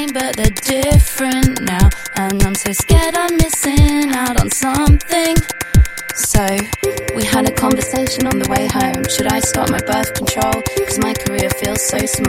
but they're different now. And I'm so scared I'm missing out on something. So, we had a conversation on the way home. Should I start my birth control? Cause my career feels so small.